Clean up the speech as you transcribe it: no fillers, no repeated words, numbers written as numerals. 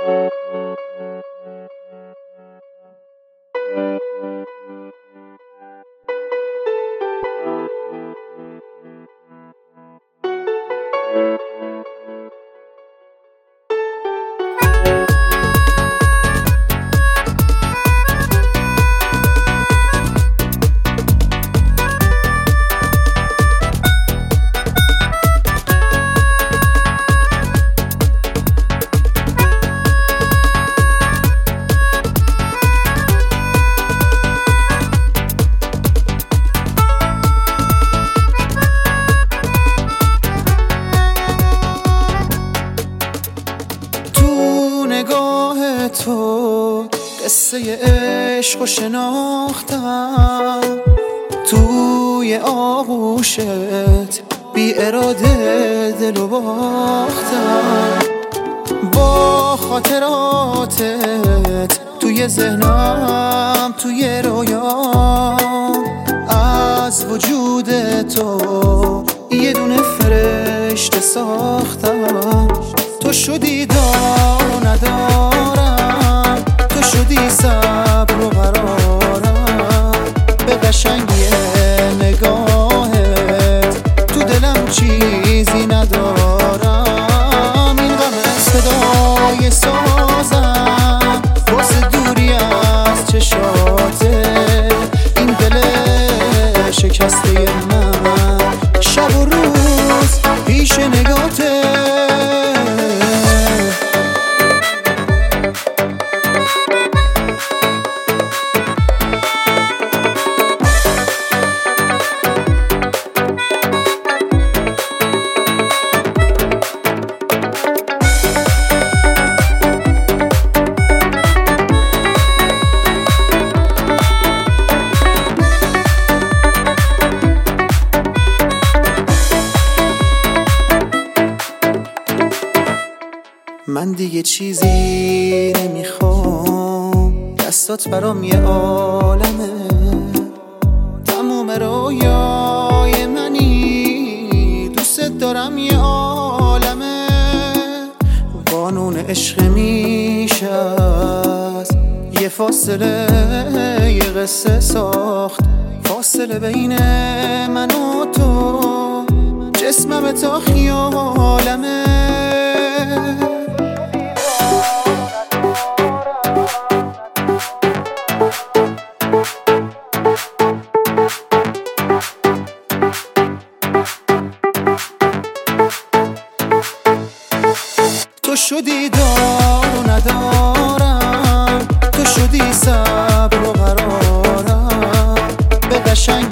نگاه تو قصه عشق و شناختم، توی آغوشت بی اراده دلو باختم. با خاطراتت توی ذهنم، توی رویام، از وجود تو یه دونه فرشته ساختم. تو شدی دار و ندارم، تو شدی صبر و قرارم. به قشنگی نگاهت تو دلم چیزی ندارم. این غم صدای سازم واسه دوری از چشاته، این دل شکسته من شب و روز پیش نگاته. من دیگه چیزی نمیخوام، دستات برام یه عالمه. تموم رویای منی، دوست دارم یه عالمه. قانون عشق میشه است یه فاصله، یه قصه ساخت فاصله بین من و تو. جسمم تا خیالمه، تو شدی دار و ندارم، تو شدی صبر و قرارم. به قشنگ